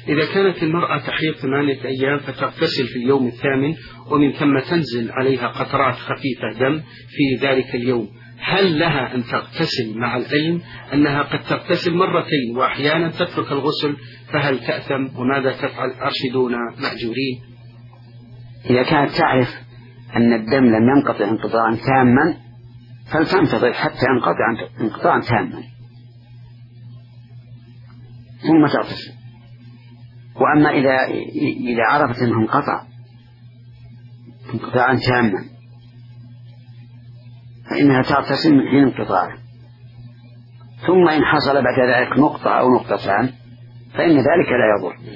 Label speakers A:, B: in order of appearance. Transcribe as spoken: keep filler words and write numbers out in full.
A: إذا كانت المرأة تحيض ثمانية أيام فتغتسل في اليوم الثامن ومن ثم تنزل عليها قطرات خفيفة دم في ذلك اليوم، هل لها أن تغتسل مع العلم أنها قد تغتسل مرتين وأحيانا تترك الغسل، فهل تأثم وماذا تفعل؟ أرشدونا مأجورين.
B: إذا كانت تعرف أن الدم لم ينقطع انقطاعا تاما فلتنتظر حتى ينقطع انقطاعا تاما ثم تغتسل. وأما إذا إذا عرفت أنه انقطع انقطاعا تاما فإنها تغتسل من حين انقطاعه، ثم إن حصل بعد ذلك نقطة أو نقطتان فإن ذلك لا يضر.